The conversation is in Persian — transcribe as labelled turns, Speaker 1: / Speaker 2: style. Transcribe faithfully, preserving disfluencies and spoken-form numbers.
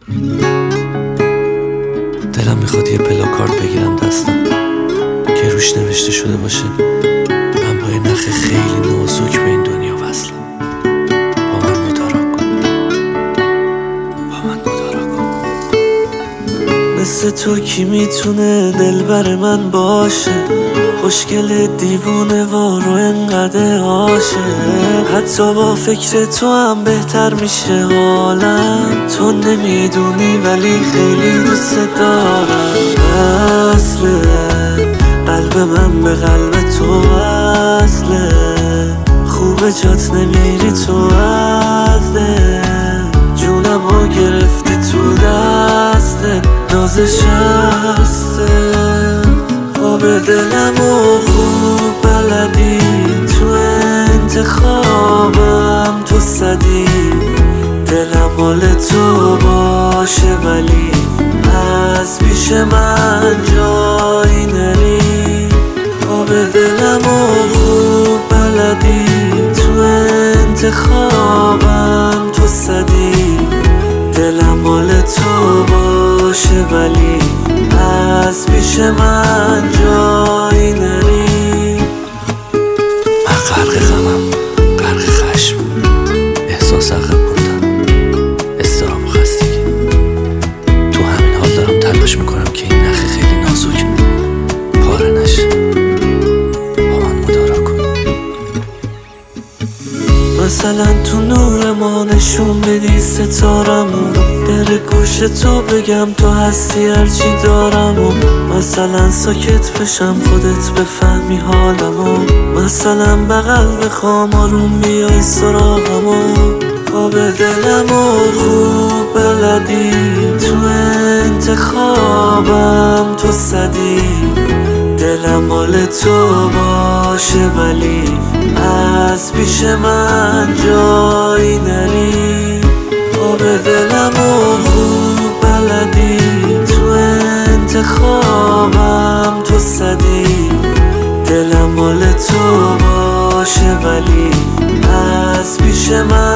Speaker 1: دلم میخواد یه پلاکارد بگیرم دستم که روش نوشته شده باشه من با یه نخ خیلی نازک به این دنیا وصلم. با من مدارا کن، با من مدارا کن. مثل تو کی میتونه دلبر من باشه؟ خوشگل دیوونه وارو انقدر عاشق. حتی با فکر تو هم بهتر میشه حالم. تو نمیدونی ولی خیلی دوست دارم. اصله قلب من به قلب تو وصله. خوبه جات نمیری تو از دل. جونمو گرفتی تو دسته، نازش هسته. خواب دلمو خوب بلدی، تو انتخابم تو صدی. دلم مال تو باشه ولی از پیش من جایی نری. خواب دلمو خوب بلدی، تو انتخابم تو صدی. دلم مال تو باشه ولی از پیش من جایی نری. من غرق غمم، غرق خشم، احساس عقب موندن، اضطراب و خستگی. تو همین حال دارم تلاش میکنم که این نخ خیلی نازک پاره نشه. با من مدارا کن. مثلا تو نور ما نشون بدی ستارمون. در گوش تو بگم تو هستی هرچی دارم. و مثلا ساکت بشم خودت بفهمی حالمو. مثلا بغل بخوام آروم بیای سراغمو. خواب دلمو خوب بلدی، تو انتخابم تو صدی. دلم مال تو باشه ولی از پیش من جایی نری. خواب دلمو خوب بلدی، تو انتخابم تو صدی. دلم مال تو باشه ولی از پیش من